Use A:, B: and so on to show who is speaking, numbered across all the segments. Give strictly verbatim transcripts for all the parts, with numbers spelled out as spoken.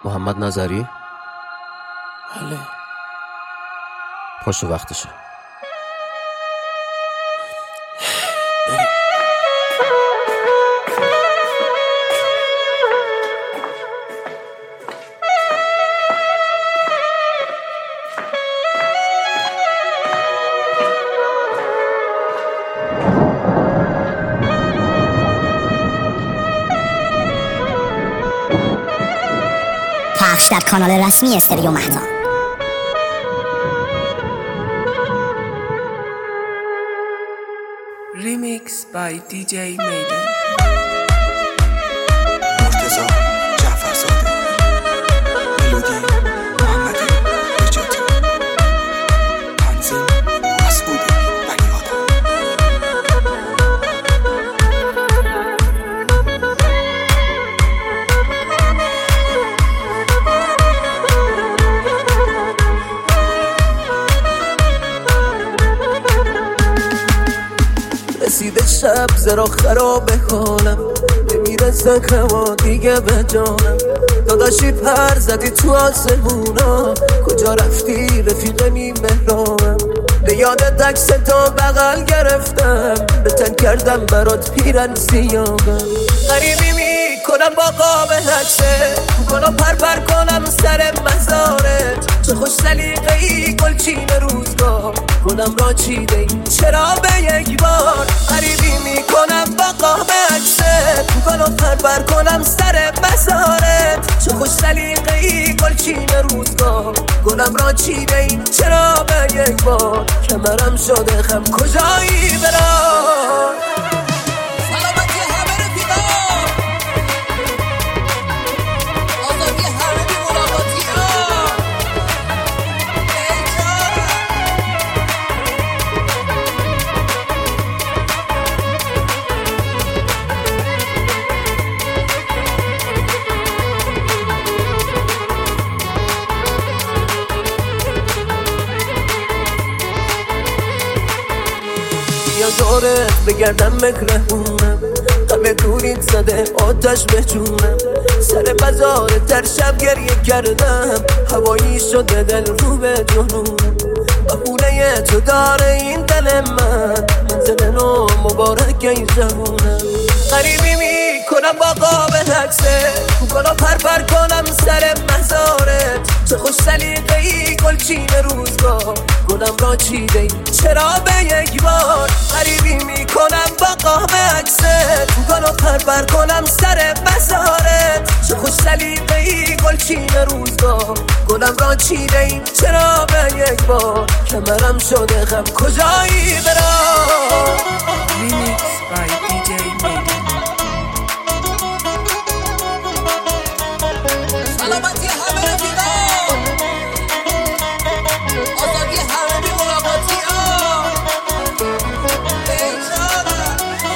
A: محمد نظری؟
B: بله.
A: پاشو وقتشه.
C: پخش در کانال رسمی استریو مهتا.
B: Remix by دی جی Maiden.
D: مرتضی جعفرزاده، ملودی محمد نجاتی، تنظیم مسعود بنی‌آدم.
E: رسیده شب زرا خرابه حالم، نمیرسه کما دیگه به جانم. داداشی پر زدی تو آسمونا، کجا رفتی رفیق نیمهرانم؟ به یادت عکس تا بغل گرفتم، به تن کردم برات پیرن سیاهم. غریبی میکنم با قاب عکسه، کنم پر پر کنم سر مزارت. چه خوش سلیقه ای گلچین روزگار، کنم را چیده ای چرا به یک بار؟ غریبی میکنم با قاب عکسه، کنم پر پر کنم سر مزارت. چه خوش سلیقه ای گلچین روزگار، کنم را چیده ای چرا به یک بار؟ کمرم شده خم کجایی برام؟ یا دورت بگردم مکرهونم، همه دورید زده آتش به جونم. سر بازار در شب گریه کردم، هوایی شده دل رو به جنونم. بهونه تو داره این دل من، منزل نو مبارک ای جوونم. غریبی میکنم با قاب عکسه، کنم پر پر کنم سر مزارت. چه خوش سلیقه ای گلچین روزگار، گلم را چیده ای چرا به یک بار؟ غریبی میکنم با قاب عکسه، کنم پر پر کنم سر مزارت. چه خوش سلیقه ای گلچین روزگار، گلم را چیده ای چرا به یک بار؟ کمرم شده خم کجایی برام؟
B: Remix by دی جی Maiden.
E: سلامتی همه رفیقا، آزادی همه بی ملاقاتی ها. بیچاره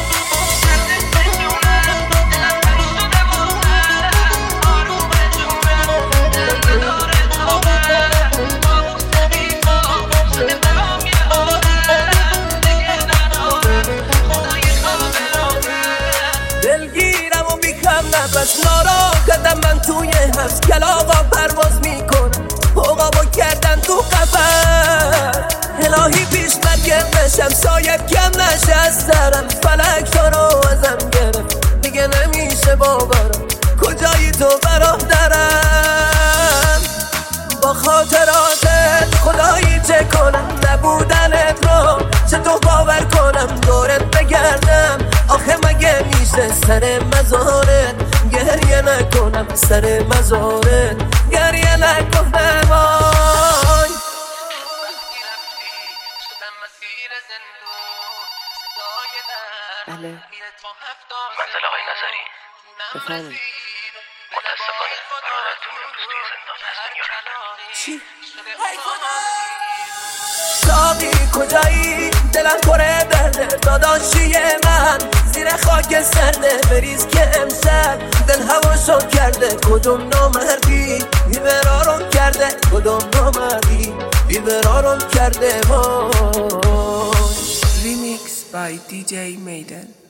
E: دلگیرم و بیکم نفس ناراحتم، من توی هفت کلاغا پرواز میکنم. عقابو کردن تو قفس، الهی پیش من گرمشم سایب کم نشه از سرم. فلک تو رو ازم گرفت دیگه نمیشه باورم، کجایی تو برادرم؟ با خاطراتت خدایی چه کنم، نبودنت رو چطور باور کنم؟ دورت بگردم آخه مگه میشه سر مزارت گریه نکنم؟ سر مزارت گریه نکنم. آی
B: بله.
F: منزل آقای نظری.
B: بفرمایید.
F: متاسفانه برادرتون امروز توی زندان هستن یا رفتن.
B: چی؟
E: ساقی کجایی؟ دلم پره درده داداشی من، زیر خاک سرده بریز که امشب دل هواشو کرده. کدوم نامردی بیبرارم کرده، کدوم نامردی بیبرارم کرده. وای
B: Remix by دی جی Maiden.